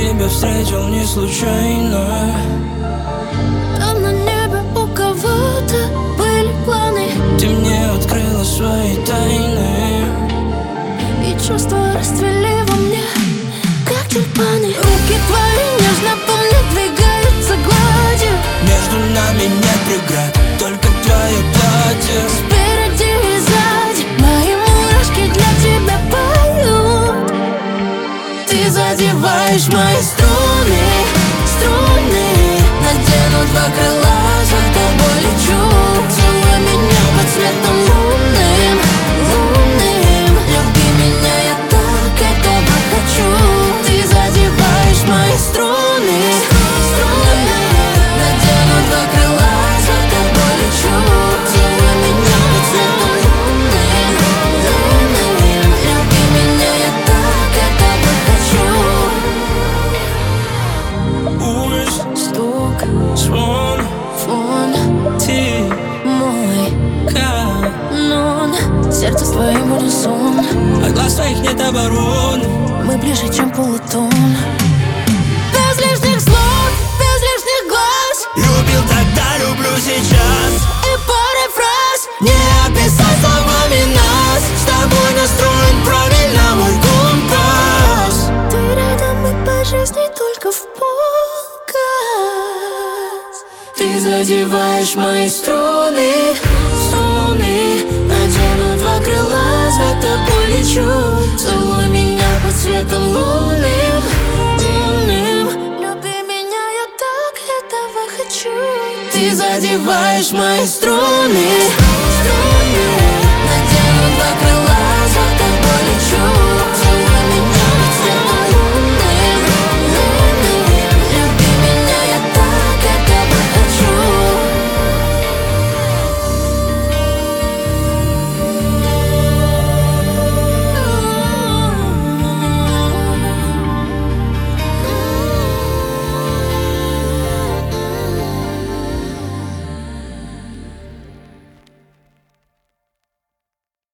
тебя встретил не случайно. Там на небе у кого-то были планы. Ты мне открыла свои тайны, и чувства расцвели во мне, как тюльпаны. Руки твои нежно по мне двигаются гладью. между нами нет преград, только твое платье. Спереди и сзади мои мурашки для тебя поют. Ты задеваешь мои струны, струны. Надену два крыла, за тобой лечу. Целуй меня под светом лунным, лунным. Люби меня, я так этого хочу. Ты задеваешь мои струны, струны. Надену два крыла, за тобой лечу. Целуй меня под светом лунным, лунным. Люби меня, я так этого хочу. Пульс, Стук, звон, фон, ты, мой канон. сердце с твоим унисон. От глаз твоих нет оборон. Мы ближе, чем полутон. Без лишних слов, без лишних глаз. Любил тогда, люблю сейчас. И парой фраз Не описать словами нас. С тобой настроен правильно мой компас. ты рядом и по жизни только в показ. Ты задеваешь мои струны, струны. Надену два крыла, за тобой лечу. Целуй меня под светом лунным, лунным. Люби меня, я так этого хочу. Ты задеваешь мои струны.